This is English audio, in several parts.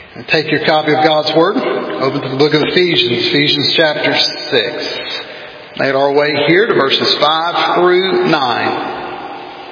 And take your copy of God's Word, open to the book of Ephesians chapter 6. Made our way here to verses 5 through 9.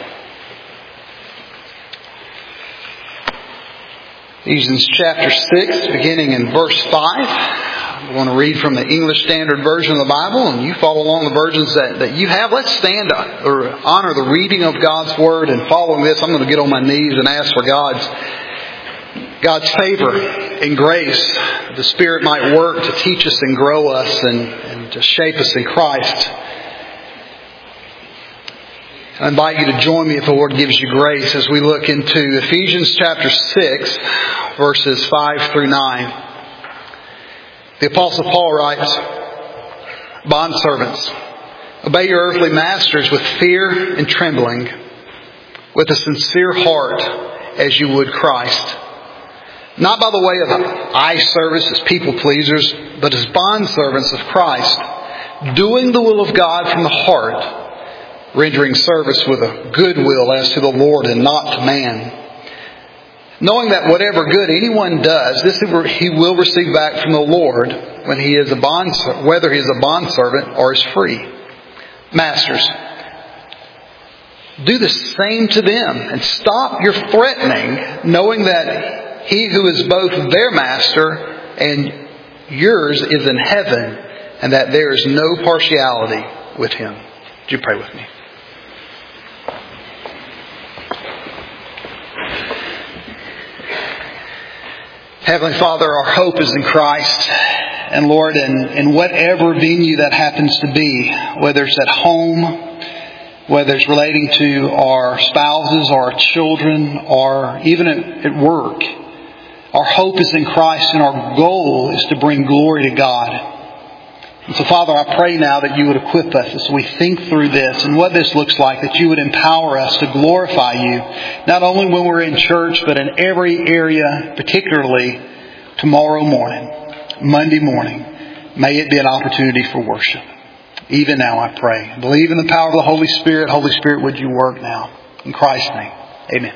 Ephesians chapter 6, beginning in verse 5. I want to read from the English Standard Version of the Bible, and you follow along the versions that you have. Let's stand or honor the reading of God's Word, and following this, I'm going to get on my knees and ask for God's favor and grace. The Spirit might work to teach us and grow us and to shape us in Christ. I invite you to join me if the Lord gives you grace as we look into Ephesians chapter 6, verses 5 through 9. The Apostle Paul writes, "Bondservants, obey your earthly masters with fear and trembling, with a sincere heart as you would Christ. Not by the way of eye service as people pleasers, but as bondservants of Christ, doing the will of God from the heart, rendering service with a good will as to the Lord and not to man. Knowing that whatever good anyone does, this he will receive back from the Lord when he is whether he is a bondservant or is free. Masters, do the same to them and stop your threatening, knowing that He who is both their master and yours is in heaven, and that there is no partiality with Him." Would you pray with me? Heavenly Father, our hope is in Christ. And Lord, in whatever venue that happens to be, whether it's at home, whether it's relating to our spouses or our children, or even at work, our hope is in Christ, and our goal is to bring glory to God. And so, Father, I pray now that you would equip us as we think through this and what this looks like, that you would empower us to glorify you, not only when we're in church, but in every area, particularly tomorrow morning, Monday morning. May it be an opportunity for worship. Even now, I pray. Believe in the power of the Holy Spirit. Holy Spirit, would you work now? In Christ's name, amen.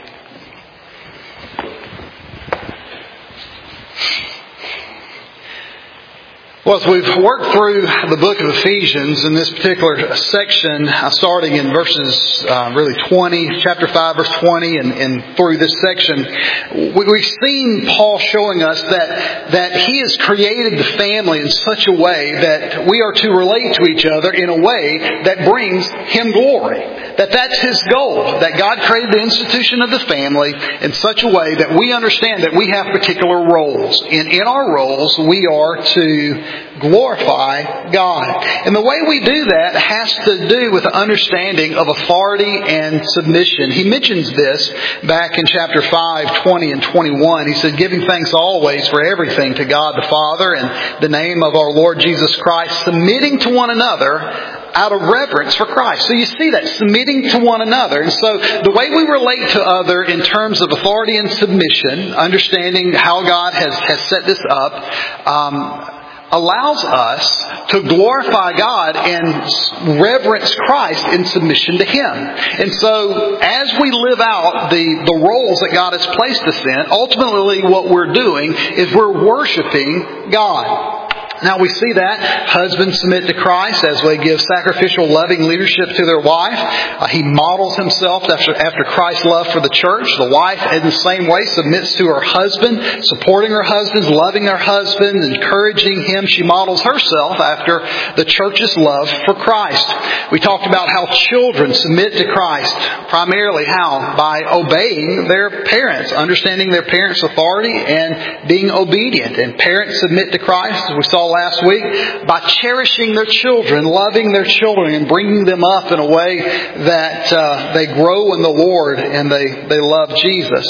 Well, as we've worked through the book of Ephesians in this particular section, starting in verses 20, chapter 5, verse 20, and through this section, we've seen Paul showing us that he has created the family in such a way that we are to relate to each other in a way that brings Him glory. That's His goal. That God created the institution of the family in such a way that we understand that we have particular roles. And in our roles, we are to glorify God. And the way we do that has to do with the understanding of authority and submission. He mentions this back in chapter 5, 20 and 21. He said, "Giving thanks always for everything to God the Father in the name of our Lord Jesus Christ, submitting to one another out of reverence for Christ." So you see that, submitting to one another. And so the way we relate to other in terms of authority and submission, understanding how God has set this up, allows us to glorify God and reverence Christ in submission to Him. And so as we live out the roles that God has placed us in, ultimately what we're doing is we're worshiping God. Now we see that husbands submit to Christ as they give sacrificial, loving leadership to their wife. He models himself after Christ's love for the church. The wife, in the same way, submits to her husband, supporting her husband, loving her husband, encouraging him. She models herself after the church's love for Christ. We talked about how children submit to Christ. Primarily how? By obeying their parents, understanding their parents' authority and being obedient. And parents submit to Christ, as we saw last week, by cherishing their children, loving their children, and bringing them up in a way that they grow in the Lord and they love Jesus.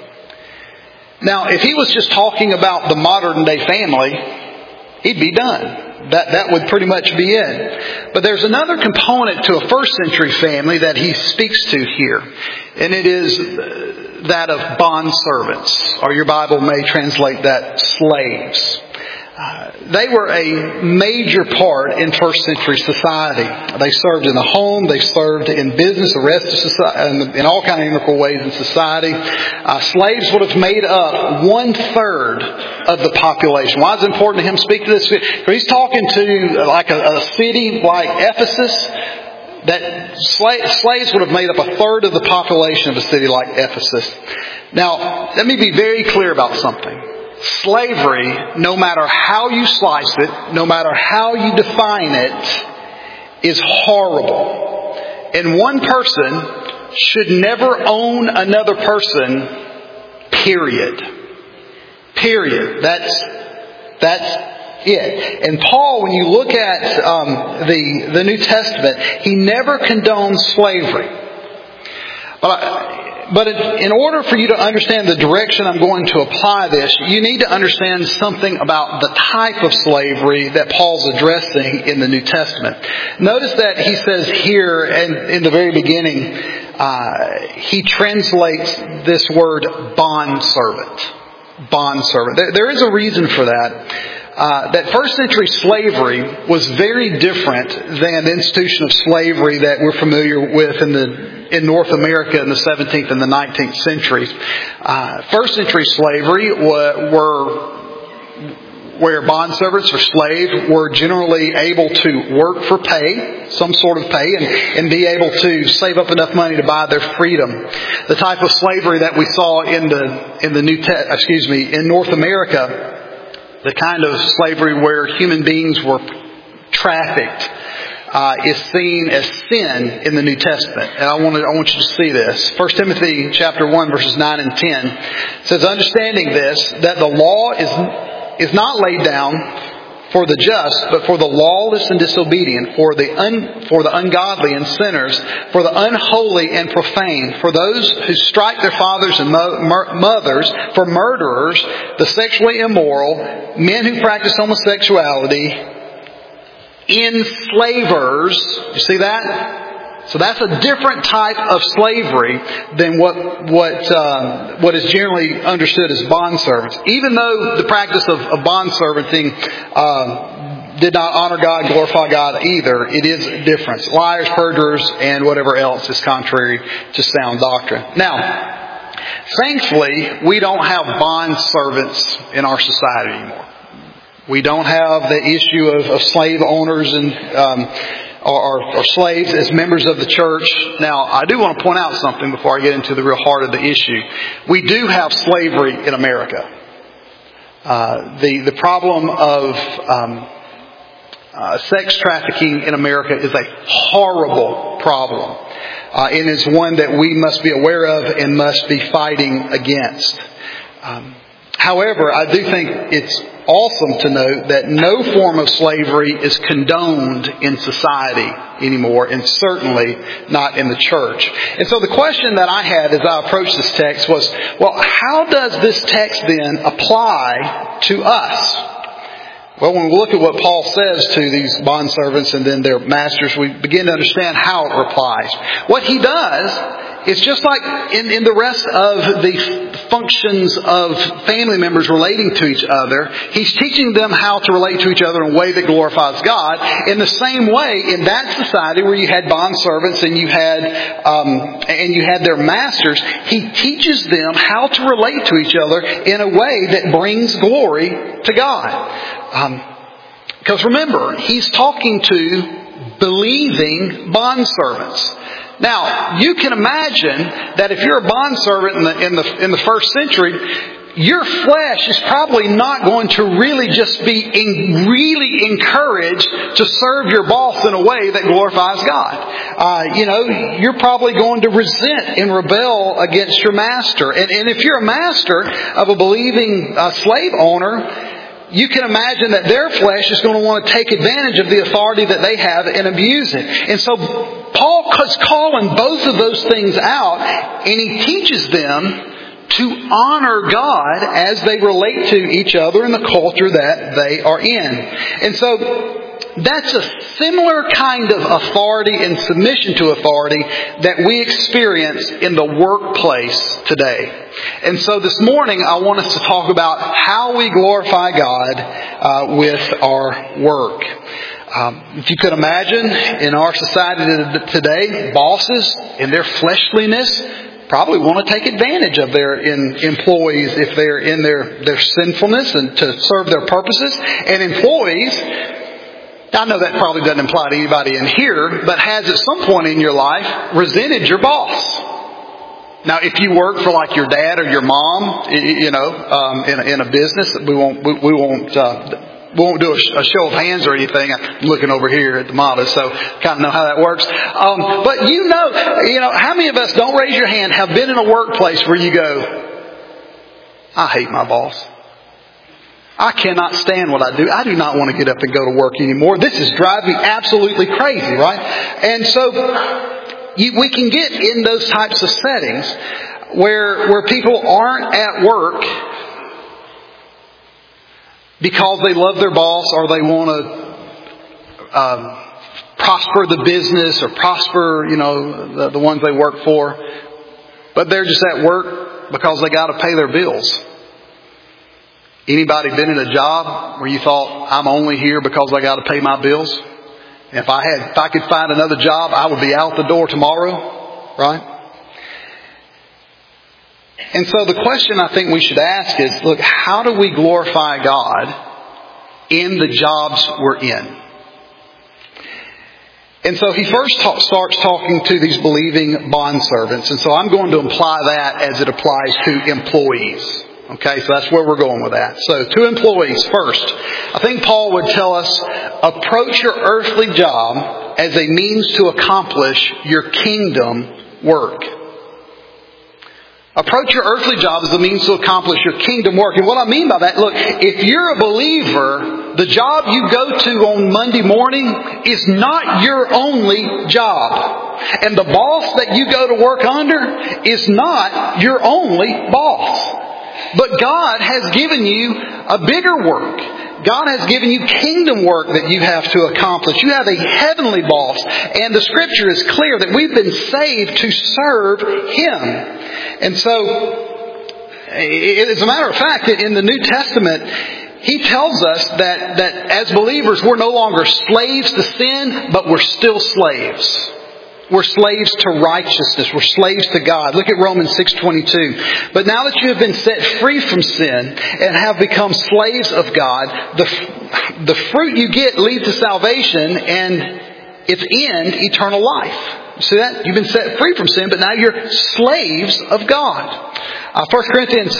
Now, if he was just talking about the modern day family, he'd be done. That would pretty much be it. But there's another component to a first century family that he speaks to here. And it is that of bondservants. Or your Bible may translate that slaves. They were a major part in first century society. They served in the home, they served in business, the rest of society, in all kinds of integral ways in society. Slaves would have made up 1/3 of the population. Why is it important to him to speak to this? Because he's talking to like a city like Ephesus. That slaves would have made up 1/3 of the population of a city like Ephesus. Now, let me be very clear about something. Slavery, no matter how you slice it, no matter how you define it, is horrible. And one person should never own another person, period. Period. That's it. And Paul, when you look at the New Testament, he never condones slavery. But in order for you to understand the direction I'm going to apply this, you need to understand something about the type of slavery that Paul's addressing in the New Testament. Notice that he says here, and in the very beginning, he translates this word bondservant. Bondservant. There is a reason for that. That first century slavery was very different than the institution of slavery that we're familiar with in North America in the 17th and the 19th centuries. First century slavery where bondservants or slaves were generally able to work for pay, some sort of pay, and be able to save up enough money to buy their freedom. The type of slavery that we saw in North America, the kind of slavery where human beings were trafficked, is seen as sin in the New Testament. And I want you to see this. 1 Timothy chapter 1 verses 9 and 10 says, understanding this, that the law is not laid down for the just, but for the lawless and disobedient, for the ungodly and sinners, for the unholy and profane, for those who strike their fathers and mothers, for murderers, the sexually immoral, men who practice homosexuality, enslavers. You see that? So that's a different type of slavery than what is generally understood as bondservants. Even though the practice of bondservanting did not honor God, glorify God either, it is a difference. Liars, perjurers, and whatever else is contrary to sound doctrine. Now, thankfully, we don't have bondservants in our society anymore. We don't have the issue of slave owners and or slaves as members of the church. Now, I do want to point out something before I get into the real heart of the issue. We do have slavery in America. The problem of sex trafficking in America is a horrible problem. It is one that we must be aware of and must be fighting against. However, I do think it's awesome to note that no form of slavery is condoned in society anymore, and certainly not in the church. And so the question that I had as I approached this text was, well, how does this text then apply to us? Well, when we look at what Paul says to these bondservants and then their masters, we begin to understand how it applies. What he does is just like in the rest of the functions of family members relating to each other, he's teaching them how to relate to each other in a way that glorifies God. In the same way, in that society where you had bondservants and you had their masters, he teaches them how to relate to each other in a way that brings glory to God. Because remember, he's talking to believing bondservants. Now, you can imagine that if you're a bondservant in the first century, your flesh is probably not going to really just be really encouraged to serve your boss in a way that glorifies God. You're probably going to resent and rebel against your master. And if you're a master of a believing slave owner, you can imagine that their flesh is going to want to take advantage of the authority that they have and abuse it. And so Paul is calling both of those things out, and he teaches them to honor God as they relate to each other in the culture that they are in. And so That's a similar kind of authority and submission to authority that we experience in the workplace today. And so this morning I want us to talk about how we glorify God with our work. If you could imagine, in our society today, bosses in their fleshliness probably want to take advantage of their employees if they're in their sinfulness and to serve their purposes. And employees, I know that probably doesn't apply to anybody in here, but has at some point in your life resented your boss. Now, if you work for like your dad or your mom, in a business, we won't do a show of hands or anything. I'm looking over here at the model, so kind of know how that works. But you know, how many of us, don't raise your hand, have been in a workplace where you go, I hate my boss. I cannot stand what I do. I do not want to get up and go to work anymore. This is driving me absolutely crazy, right? And so we can get in those types of settings where people aren't at work because they love their boss or they want to prosper the business or prosper, the ones they work for. But they're just at work because they got to pay their bills. Anybody been in a job where you thought, I'm only here because I got to pay my bills? If I could find another job, I would be out the door tomorrow, right? And so the question I think we should ask is, look, how do we glorify God in the jobs we're in? And so he first starts talking to these believing bondservants. And so I'm going to imply that as it applies to employees. Okay, so that's where we're going with that. So to employees first, I think Paul would tell us, approach your earthly job as a means to accomplish your kingdom work. Approach your earthly job as a means to accomplish your kingdom work. And what I mean by that, look, if you're a believer, the job you go to on Monday morning is not your only job. And the boss that you go to work under is not your only boss. But God has given you a bigger work. God has given you kingdom work that you have to accomplish. You have a heavenly boss. And the Scripture is clear that we've been saved to serve Him. And so, as a matter of fact, in the New Testament, He tells us that as believers, we're no longer slaves to sin, but we're still slaves. We're slaves to righteousness. We're slaves to God. Look at Romans 6:22. But now that you have been set free from sin and have become slaves of God, the fruit you get leads to salvation and its end, eternal life. See that? You've been set free from sin, but now you're slaves of God. 1 Corinthians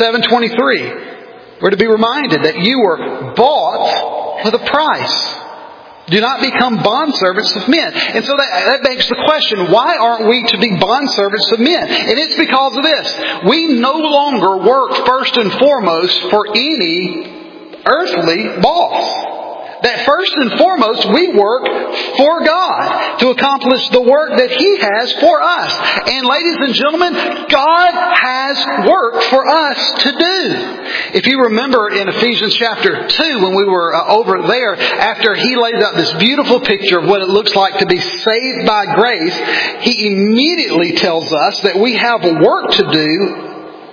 7:23. We're to be reminded that you were bought with a price. Do not become bondservants of men. And so that begs the question, why aren't we to be bondservants of men? And it's because of this. We no longer work first and foremost for any earthly boss. That first and foremost, we work for God to accomplish the work that He has for us. And ladies and gentlemen, God has work for us to do. If you remember in Ephesians chapter 2, when we were over there, after he lays out this beautiful picture of what it looks like to be saved by grace, he immediately tells us that we have work to do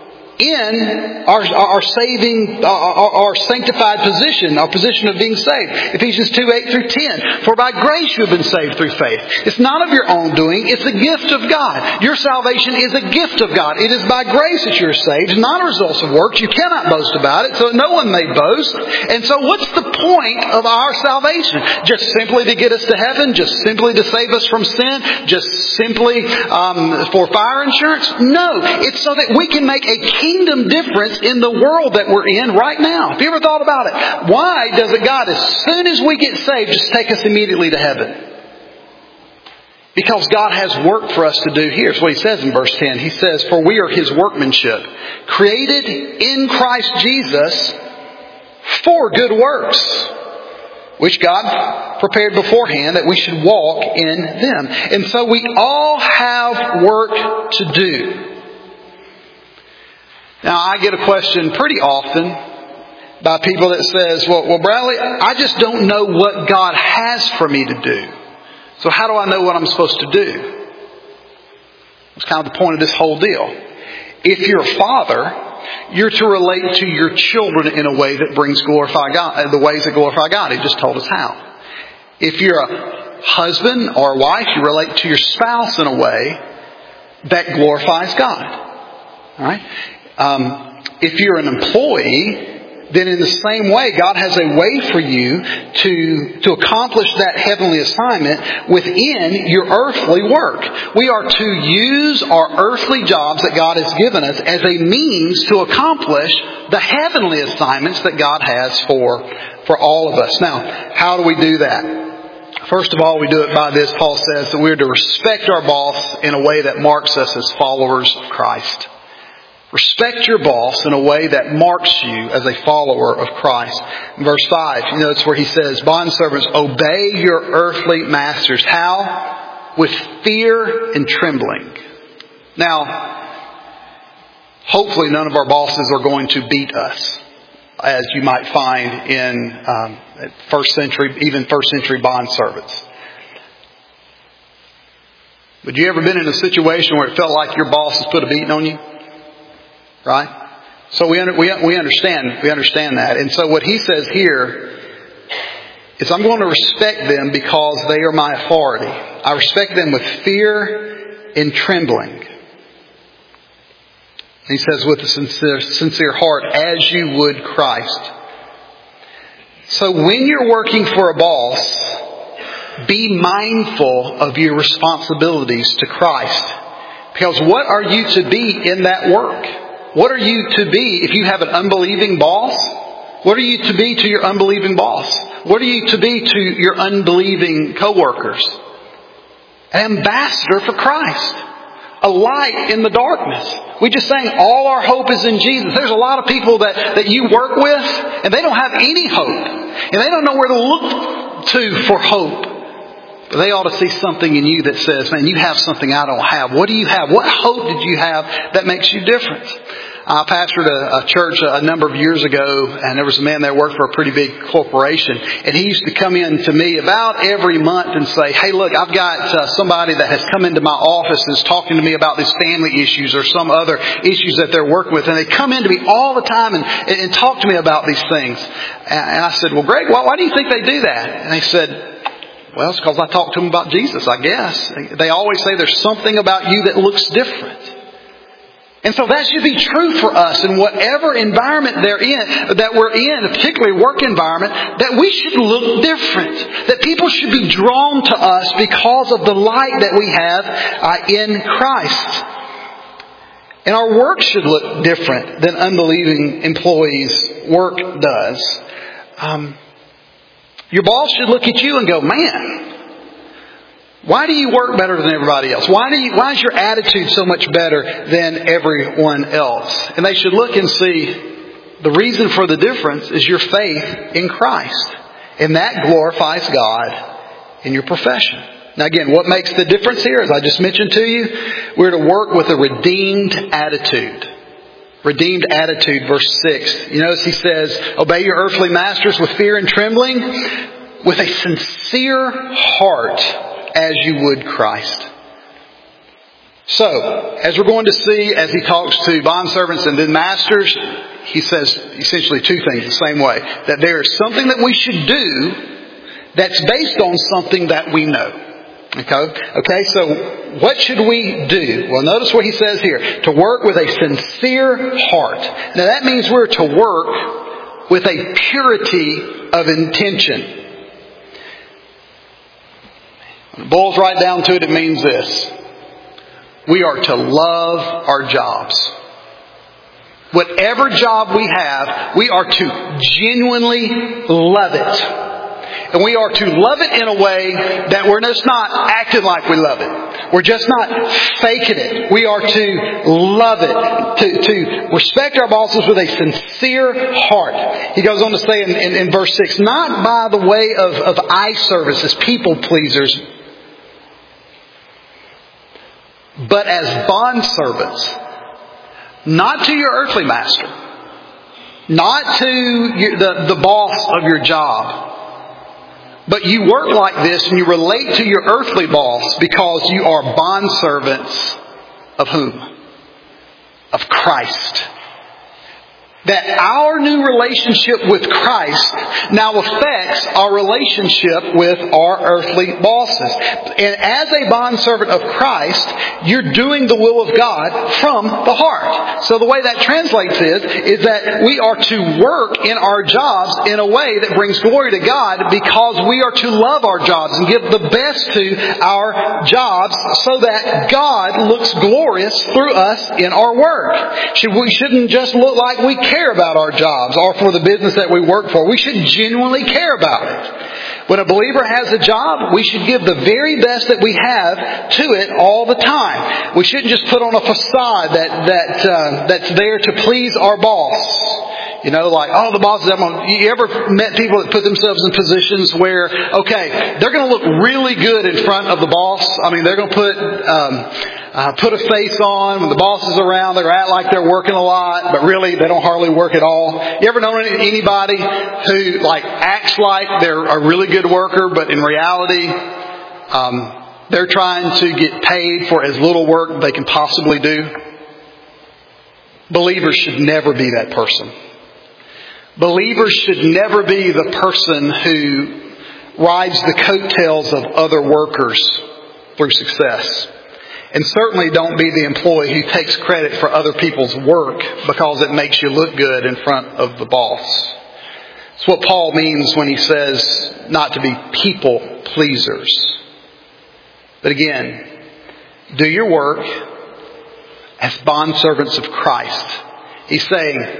in our saving, our sanctified position, our position of being saved. Ephesians 2:8-10. For by grace you have been saved through faith. It's not of your own doing, it's a gift of God. Your salvation is a gift of God. It is by grace that you're saved, not a result of works. You cannot boast about it, so no one may boast. And so what's the point of our salvation? Just simply to get us to heaven? Just simply to save us from sin? Just simply for fire insurance? No. It's so that we can make a kingdom difference in the world that we're in right now. Have you ever thought about it? Why doesn't God, as soon as we get saved, just take us immediately to heaven? Because God has work for us to do here. Here's what He says in verse 10. He says, for we are His workmanship, created in Christ Jesus for good works, which God prepared beforehand that we should walk in them. And so we all have work to do. Now, I get a question pretty often by people that says, well, Bradley, I just don't know what God has for me to do. So how do I know what I'm supposed to do? That's kind of the point of this whole deal. If you're a father, you're to relate to your children in a way that brings glorify God, the ways that glorify God. He just told us how. If you're a husband or a wife, you relate to your spouse in a way that glorifies God. All right? If you're an employee, then in the same way, God has a way for you to accomplish that heavenly assignment within your earthly work. We are to use our earthly jobs that God has given us as a means to accomplish the heavenly assignments that God has for all of us. Now, how do we do that? First of all, we do it by this. Paul says that we're to respect our boss in a way that marks us as followers of Christ. Respect your boss in a way that marks you as a follower of Christ. In verse 5, you know, it's where he says, bondservants, obey your earthly masters. How? With fear and trembling. Now, hopefully none of our bosses are going to beat us, as you might find in first century bondservants. But you ever been in a situation where it felt like your boss has put a beating on you? Right? So we understand that. And so what he says here is, I'm going to respect them because they are my authority. I respect them with fear and trembling. He says, with a sincere heart, as you would Christ. So when you're working for a boss, be mindful of your responsibilities to Christ. Because what are you to be in that work? What are you to be if you have an unbelieving boss? What are you to be to your unbelieving boss? What are you to be to your unbelieving coworkers? An ambassador for Christ. A light in the darkness. We just sang all our hope is in Jesus. There's a lot of people that you work with and they don't have any hope. And they don't know where to look to for hope. But they ought to see something in you that says, man, you have something I don't have. What do you have? What hope did you have that makes you different? I pastored a church a number of years ago, and there was a man that worked for a pretty big corporation. And he used to come in to me about every month and say, hey, look, I've got somebody that has come into my office and is talking to me about these family issues or some other issues that they're working with. And they come in to me all the time and talk to me about these things. And I said, well, Greg, why do you think they do that? And they said, well, it's because I talked to them about Jesus, I guess. They always say there's something about you that looks different. And so that should be true for us in whatever environment that we're in, particularly work environment, that we should look different. That people should be drawn to us because of the light that we have in Christ. And our work should look different than unbelieving employees' work does. Your boss should look at you and go, man, why do you work better than everybody else? Why is your attitude so much better than everyone else? And they should look and see the reason for the difference is your faith in Christ. And that glorifies God in your profession. Now again, what makes the difference here, as I just mentioned to you, we're to work with a redeemed attitude. Redeemed attitude, verse 6. You notice he says, obey your earthly masters with fear and trembling, with a sincere heart, as you would Christ. So, as we're going to see as he talks to bondservants and then masters, he says essentially two things the same way. That there is something that we should do that's based on something that we know. Okay, so what should we do? Well, notice what he says here. To work with a sincere heart. Now that means we're to work with a purity of intention. When it boils right down to it, it means this. We are to love our jobs. Whatever job we have, we are to genuinely love it. And we are to love it in a way that we're just not acting like we love it. We're just not faking it. We are to love it. To respect our bosses with a sincere heart. He goes on to say in verse 6, not by the way of eye service as people pleasers, but as bondservants, not to your earthly master, not to the boss of your job. But you work like this and you relate to your earthly boss because you are bondservants of whom? Of Christ. That our new relationship with Christ now affects our relationship with our earthly bosses. And as a bondservant of Christ, you're doing the will of God from the heart. So the way that translates is that we are to work in our jobs in a way that brings glory to God because we are to love our jobs and give the best to our jobs so that God looks glorious through us in our work. We shouldn't just look like we care about our jobs or for the business that we work for. We should genuinely care about it. When a believer has a job, we should give the very best that we have to it all the time. We shouldn't just put on a facade that's there to please our boss. You know, like, oh, the boss is... You ever met people that put themselves in positions where, okay, they're going to look really good in front of the boss. I mean, they're going to put a face on when the boss is around. They're act like they're working a lot, but really they don't hardly work at all. You ever known anybody who acts like they're a really good worker, but in reality, they're trying to get paid for as little work they can possibly do? Believers should never be that person. Believers should never be the person who rides the coattails of other workers through success. And certainly don't be the employee who takes credit for other people's work because it makes you look good in front of the boss. It's what Paul means when he says not to be people pleasers. But again, do your work as bondservants of Christ. He's saying,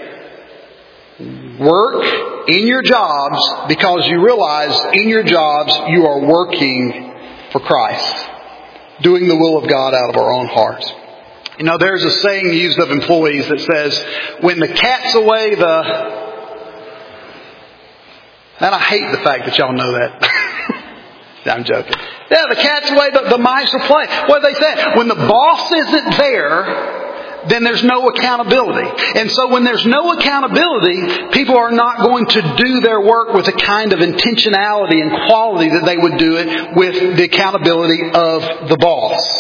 work in your jobs because you realize in your jobs you are working for Christ. Doing the will of God out of our own hearts. You know, there's a saying used of employees that says, when the cat's away, and I hate the fact that y'all know that. I'm joking. Yeah, the cat's away, the mice will play. What do they say? When the boss isn't there, then there's no accountability. And so when there's no accountability, people are not going to do their work with the kind of intentionality and quality that they would do it with the accountability of the boss.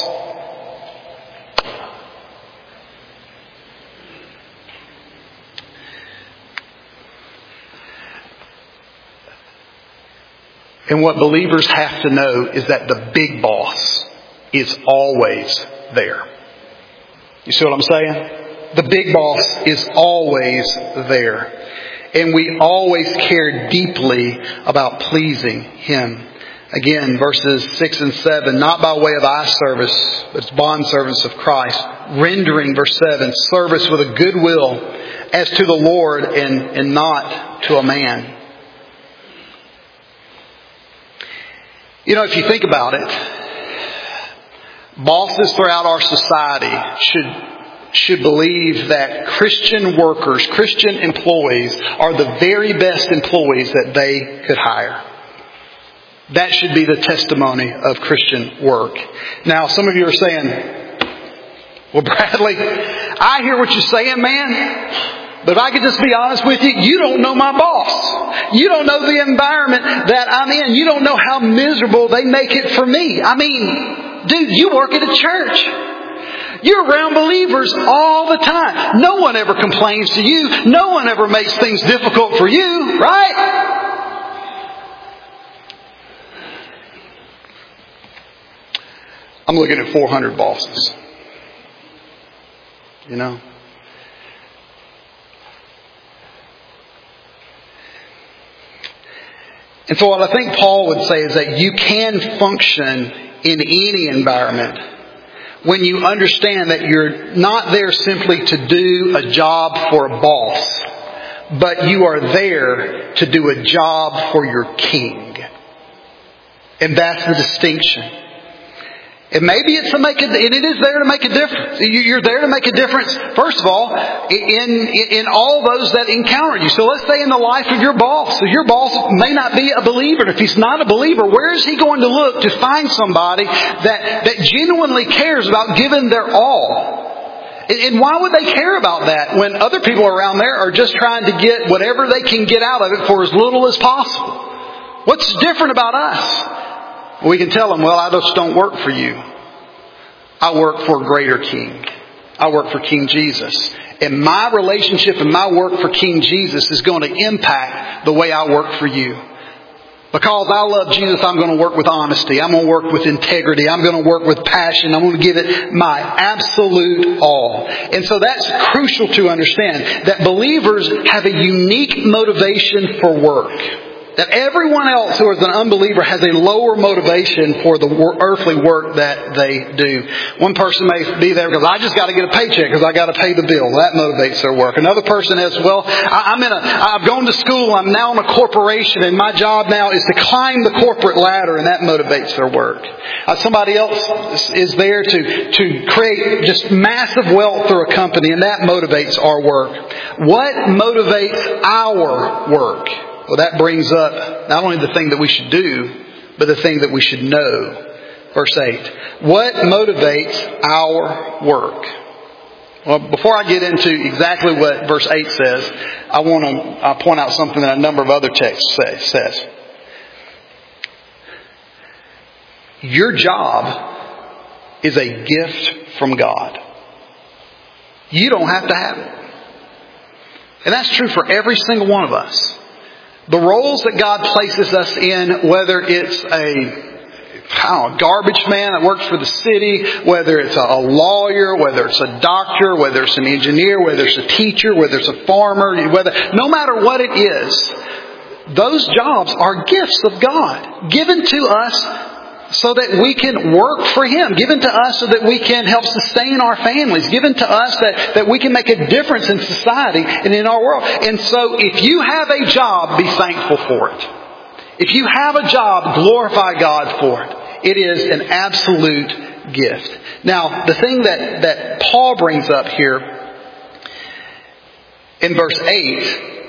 And what believers have to know is that the big boss is always there. You see what I'm saying? The big boss is always there. And we always care deeply about pleasing Him. Again, verses 6 and 7, not by way of eye service, but as bondservants of Christ. Rendering, verse 7, service with a good will as to the Lord and not to a man. You know, if you think about it, bosses throughout our society should believe that Christian workers, Christian employees are the very best employees that they could hire. That should be the testimony of Christian work. Now, some of you are saying, well, Bradley, I hear what you're saying, man. But if I could just be honest with you, you don't know my boss. You don't know the environment that I'm in. You don't know how miserable they make it for me. I mean, dude, you work at a church. You're around believers all the time. No one ever complains to you. No one ever makes things difficult for you, right? I'm looking at 400 bosses. You know? And so what I think Paul would say is that you can function in any environment when you understand that you're not there simply to do a job for a boss, but you are there to do a job for your king. And that's the distinction. And maybe it is there to make a difference. You're there to make a difference, first of all, in all those that encounter you. So let's say in the life of your boss. So your boss may not be a believer. And if he's not a believer, where is he going to look to find somebody that genuinely cares about giving their all? And why would they care about that when other people around there are just trying to get whatever they can get out of it for as little as possible? What's different about us? We can tell them, well, I just don't work for you. I work for a greater King. I work for King Jesus. And my relationship and my work for King Jesus is going to impact the way I work for you. Because I love Jesus, I'm going to work with honesty. I'm going to work with integrity. I'm going to work with passion. I'm going to give it my absolute all. And so that's crucial to understand, that believers have a unique motivation for work. That everyone else who is an unbeliever has a lower motivation for the earthly work that they do. One person may be there because I just got to get a paycheck because I got to pay the bill. That motivates their work. Another person is, well, I've gone to school. I'm now in a corporation and my job now is to climb the corporate ladder, and that motivates their work. Somebody else is there to create just massive wealth through a company, and that motivates our work. What motivates our work? Well, that brings up not only the thing that we should do, but the thing that we should know. Verse 8. What motivates our work? Well, before I get into exactly what verse 8 says, I want to point out something that a number of other texts says. Your job is a gift from God. You don't have to have it. And that's true for every single one of us. The roles that God places us in, whether it's a garbage man that works for the city, whether it's a lawyer, whether it's a doctor, whether it's an engineer, whether it's a teacher, whether it's a farmer, no matter what it is, those jobs are gifts of God given to us so that we can work for Him, given to us so that we can help sustain our families, given to us that we can make a difference in society and in our world. And so if you have a job, be thankful for it. If you have a job, glorify God for it. It is an absolute gift. Now, the thing that Paul brings up here in verse 8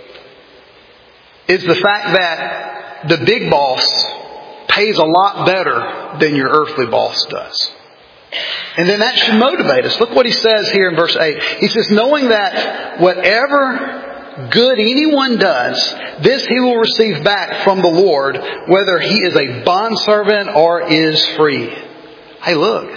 is the fact that the big boss pays a lot better than your earthly boss does. And then that should motivate us. Look what he says here in verse 8. He says, knowing that whatever good anyone does, this he will receive back from the Lord, whether he is a bondservant or is free. Hey, look.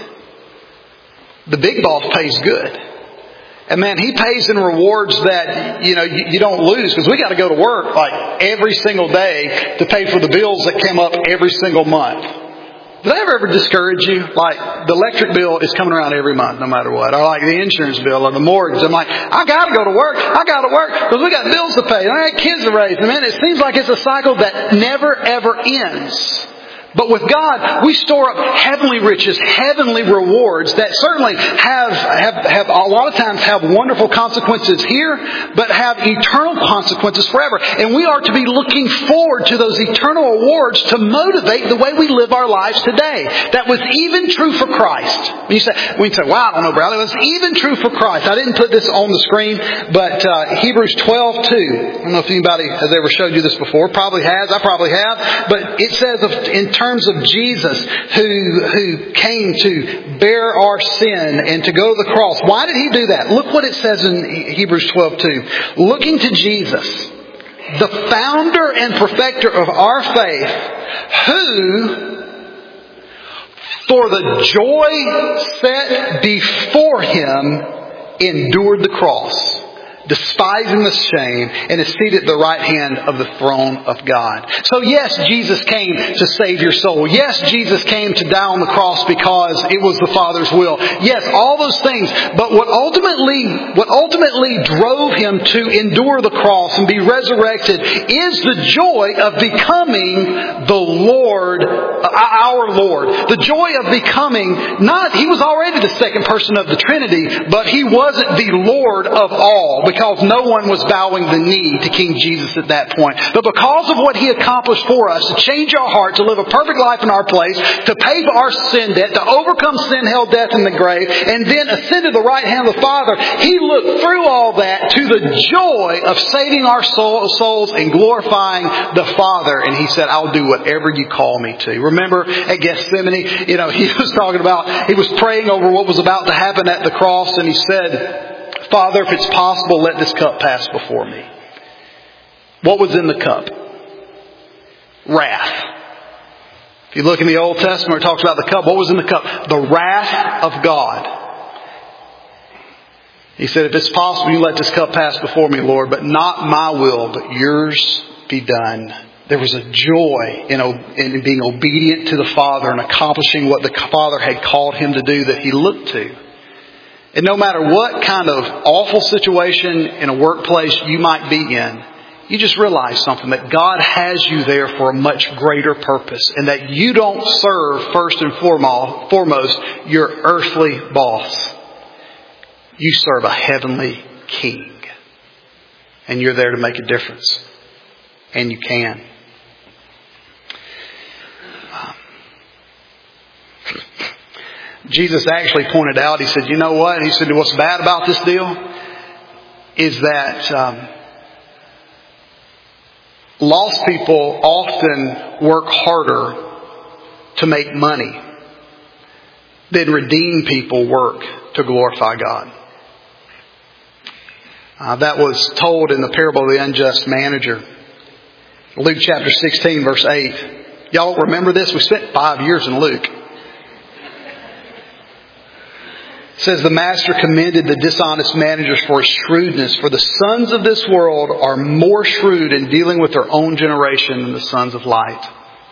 The big boss pays good. And man, he pays in rewards that, you don't lose, because we got to go to work like every single day to pay for the bills that come up every single month. Did that ever discourage you? Like, the electric bill is coming around every month, no matter what. Or like the insurance bill or the mortgage. I'm like, I got to go to work. I got to work because we got bills to pay. And I got kids to raise. And man, it seems like it's a cycle that never ever ends. But with God, we store up heavenly riches, heavenly rewards that certainly have a lot of times have wonderful consequences here, but have eternal consequences forever. And we are to be looking forward to those eternal rewards to motivate the way we live our lives today. That was even true for Christ. When you say, well, I don't know, Bradley, it was even true for Christ. I didn't put this on the screen, but Hebrews 12:2. I don't know if anybody has ever showed you this before. Probably has. I probably have. But it says in terms of Jesus who came to bear our sin and to go to the cross. Why did He do that? Look what it says in Hebrews 12:2. Looking to Jesus, the founder and perfecter of our faith, who, for the joy set before Him, endured the cross, despising the shame, and is seated at the right hand of the throne of God. So yes, Jesus came to save your soul. Yes, Jesus came to die on the cross because it was the Father's will. Yes, all those things. But what ultimately drove Him to endure the cross and be resurrected is the joy of becoming the Lord, our Lord. The joy of becoming He was already the second person of the Trinity, but He wasn't the Lord of all. because no one was bowing the knee to King Jesus at that point. But because of what He accomplished for us, to change our heart, to live a perfect life in our place, to pay for our sin debt, to overcome sin, hell, death, and the grave, and then ascend to the right hand of the Father, He looked through all that to the joy of saving our souls and glorifying the Father. And He said, I'll do whatever you call me to. Remember at Gethsemane, He was talking about, He was praying over what was about to happen at the cross, and He said, Father, if it's possible, let this cup pass before me. What was in the cup? Wrath. If you look in the Old Testament, it talks about the cup. What was in the cup? The wrath of God. He said, if it's possible, you let this cup pass before me, Lord, but not my will, but yours be done. There was a joy in being obedient to the Father and accomplishing what the Father had called Him to do that He looked to. And no matter what kind of awful situation in a workplace you might be in, you just realize something, that God has you there for a much greater purpose, and that you don't serve first and foremost your earthly boss. You serve a heavenly King. And you're there to make a difference. And you can. Jesus actually pointed out, He said, you know what? He said, what's bad about this deal is that lost people often work harder to make money than redeemed people work to glorify God. That was told in the parable of the unjust manager. Luke chapter 16, verse 8. Y'all remember this? We spent 5 years in Luke. It says, the master commended the dishonest managers for his shrewdness, for the sons of this world are more shrewd in dealing with their own generation than the sons of light.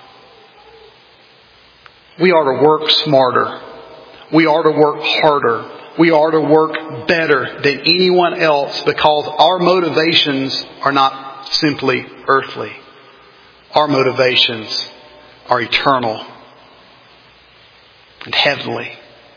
We are to work smarter. We are to work harder. We are to work better than anyone else, because our motivations are not simply earthly. Our motivations are eternal and heavenly.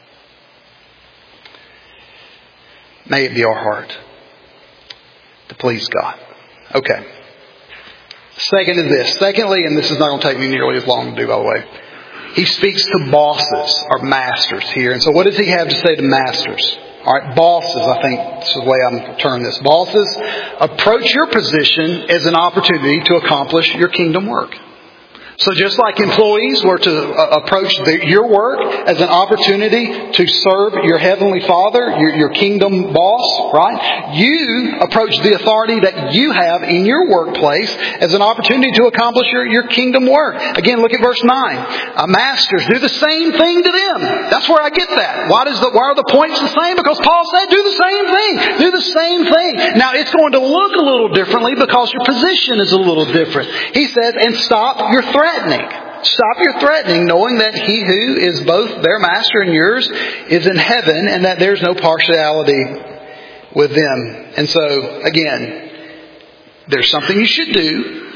May it be our heart to please God. Okay. Second is this. Secondly, and this is not going to take me nearly as long to do, by the way. He speaks to bosses or masters here. And so what does He have to say to masters? All right, bosses, I think this is the way I'm turning this. Bosses, approach your position as an opportunity to accomplish your kingdom work. So just like employees were to approach your work as an opportunity to serve your heavenly Father, your kingdom boss, right? You approach the authority that you have in your workplace as an opportunity to accomplish your kingdom work. Again, look at verse 9. Masters, do the same thing to them. That's where I get that. Why are the points the same? Because Paul said, do the same thing. Do the same thing. Now, it's going to look a little differently because your position is a little different. He says, and stop your threatening. Stop your threatening, knowing that He who is both their master and yours is in heaven, and that there's no partiality with them. And so, again, there's something you should do,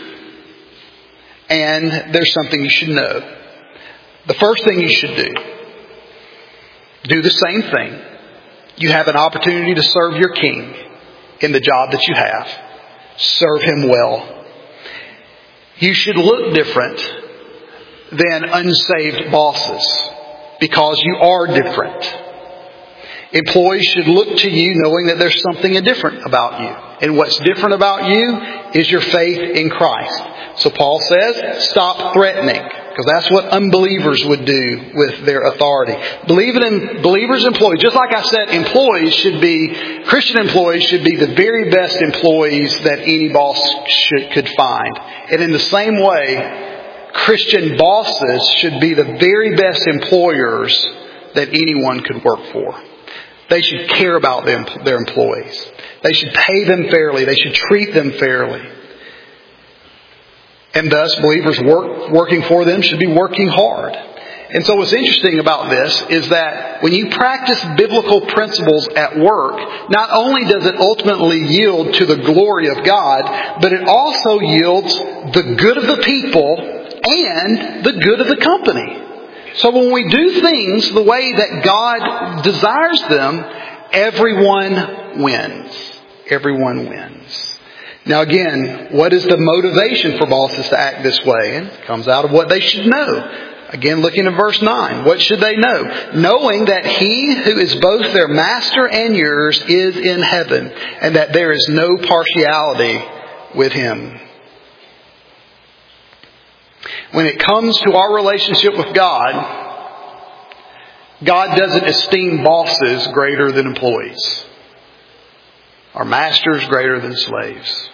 and there's something you should know. The first thing you should do the same thing. You have an opportunity to serve your King in the job that you have. Serve Him well. You should look different than unsaved bosses, because you are different. Employees should look to you knowing that there's something different about you. And what's different about you is your faith in Christ. So Paul says, stop threatening, because that's what unbelievers would do with their authority. Believers, employees, just like I said, Christian employees should be the very best employees that any boss could find. And in the same way, Christian bosses should be the very best employers that anyone could work for. They should care about their employees. They should pay them fairly. They should treat them fairly. And thus, believers working for them should be working hard. And so what's interesting about this is that when you practice biblical principles at work, not only does it ultimately yield to the glory of God, but it also yields the good of the people and the good of the company. So when we do things the way that God desires them, everyone wins. everyone wins. Now again, what is the motivation for bosses to act this way? And it comes out of what they should know. Again, looking at verse 9. What should they know? Knowing that He who is both their master and yours is in heaven, and that there is no partiality with Him. When it comes to our relationship with God, God doesn't esteem bosses greater than employees, or masters greater than slaves.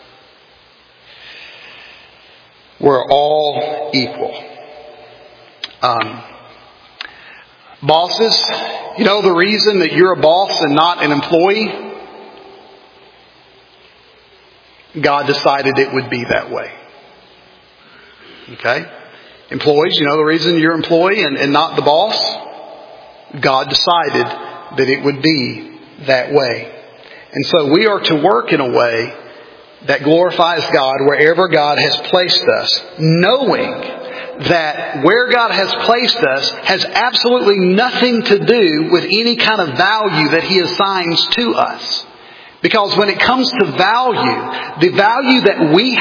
We're all equal. Bosses, you know the reason that you're a boss and not an employee? God decided it would be that way. Okay? Employees, you know the reason you're an employee and not the boss? God decided that it would be that way. And so we are to work in a way that glorifies God wherever God has placed us, knowing that where God has placed us has absolutely nothing to do with any kind of value that He assigns to us. Because when it comes to value, the value that we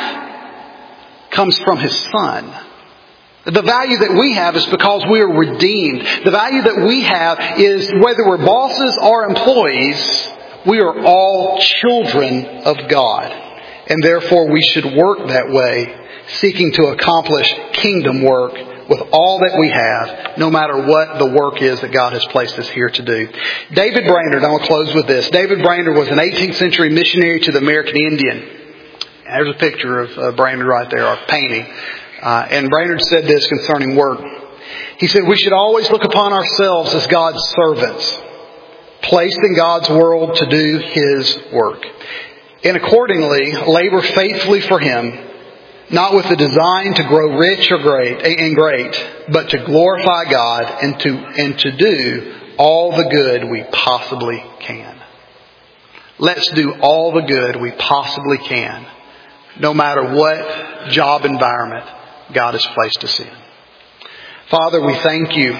have comes from His Son. The value that we have is because we are redeemed. The value that we have is whether we're bosses or employees, we are all children of God. And therefore we should work that way, seeking to accomplish kingdom work with all that we have, no matter what the work is that God has placed us here to do. David Brainerd, I will close with this. David Brainerd was an 18th century missionary to the American Indian. There's a picture of Brainerd right there, or painting. And Brainerd said this concerning work. He said, we should always look upon ourselves as God's servants, placed in God's world to do His work. And accordingly, labor faithfully for Him, not with the design to grow rich or great, but to glorify God and to do all the good we possibly can. Let's do all the good we possibly can, no matter what job environment God has placed us in. Father, we thank You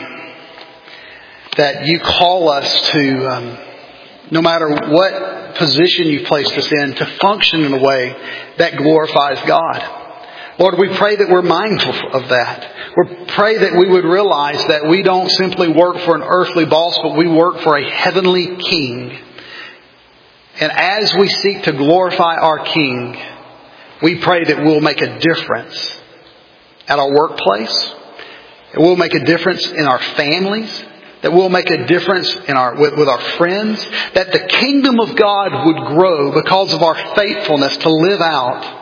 that You call us to, no matter what position You've placed us in, to function in a way that glorifies God. Lord, we pray that we're mindful of that. We pray that we would realize that we don't simply work for an earthly boss, but we work for a heavenly King. And as we seek to glorify our King, we pray that we'll make a difference at our workplace, that we'll make a difference in our families, that we'll make a difference in with our friends, that the kingdom of God would grow because of our faithfulness to live out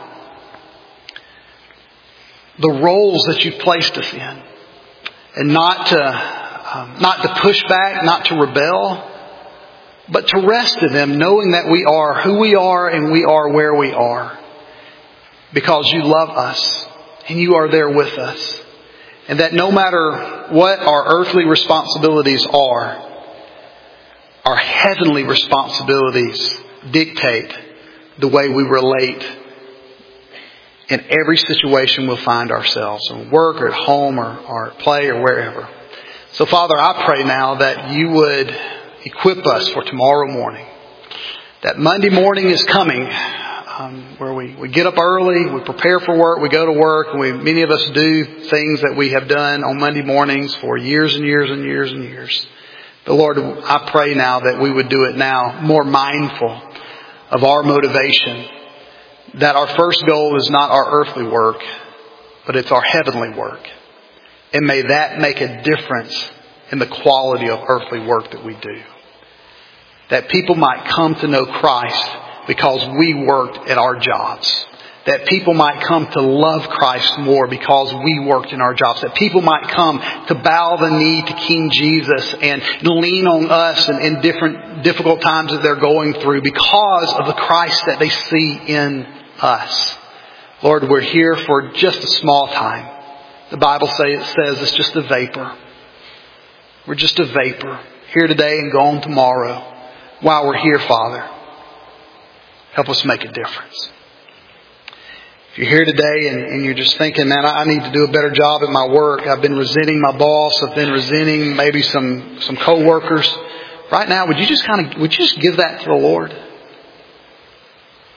the roles that You've placed us in, and not to push back, not to rebel, but to rest in them, knowing that we are who we are and we are where we are, because You love us and You are there with us, and that no matter what our earthly responsibilities are, our heavenly responsibilities dictate the way we relate in every situation we'll find ourselves, in work or at home or at play or wherever. So Father, I pray now that You would equip us for tomorrow morning. That Monday morning is coming, where we get up early, we prepare for work, we go to work, and many of us do things that we have done on Monday mornings for years and years and years and years. But Lord, I pray now that we would do it now more mindful of our motivation, that our first goal is not our earthly work, but it's our heavenly work. And may that make a difference in the quality of earthly work that we do. That people might come to know Christ because we worked at our jobs. That people might come to love Christ more because we worked in our jobs. That people might come to bow the knee to King Jesus and lean on us in different difficult times that they're going through because of the Christ that they see in us. Lord, we're here for just a small time. The Bible says it's just a vapor. We're just a vapor, here today and gone tomorrow. While we're here, Father, help us make a difference. If you're here today and you're just thinking, man, I need to do a better job at my work. I've been resenting my boss. I've been resenting maybe some co-workers. Right now, would you just give that to the Lord?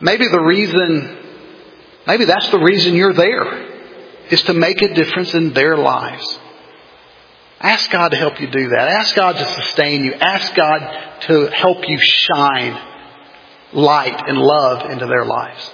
maybe that's the reason you're there, is to make a difference in their lives. Ask God to help you do that. Ask God to sustain you. Ask God to help you shine light and love into their lives.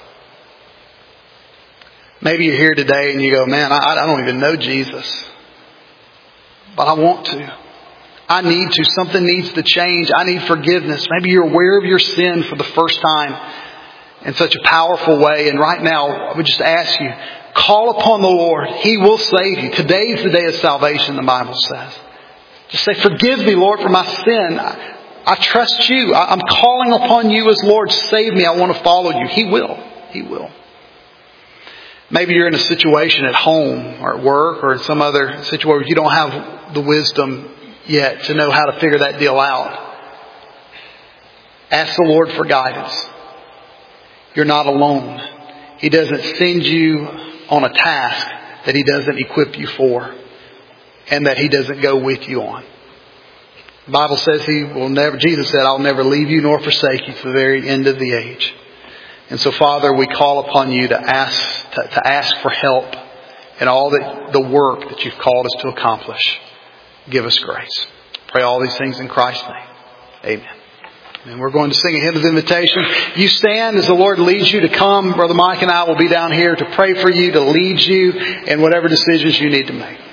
Maybe you're here today and you go, man, I don't even know Jesus. But I want to. I need to. Something needs to change. I need forgiveness. Maybe you're aware of your sin for the first time in such a powerful way. And right now, I would just ask you, call upon the Lord. He will save you. Today is the day of salvation, the Bible says. Just say, forgive me, Lord, for my sin. I trust you. I'm calling upon you as Lord. Save me. I want to follow you. He will. He will. Maybe you're in a situation at home or at work or in some other situation where you don't have the wisdom yet to know how to figure that deal out. Ask the Lord for guidance. You're not alone. He doesn't send you on a task that He doesn't equip you for and that He doesn't go with you on. The Bible says Jesus said, I'll never leave you nor forsake you to the very end of the age. And so, Father, we call upon you to ask for help in all the work that you've called us to accomplish. Give us grace. Pray all these things in Christ's name. Amen. And we're going to sing a hymn of invitation. You stand as the Lord leads you to come. Brother Mike and I will be down here to pray for you, to lead you in whatever decisions you need to make.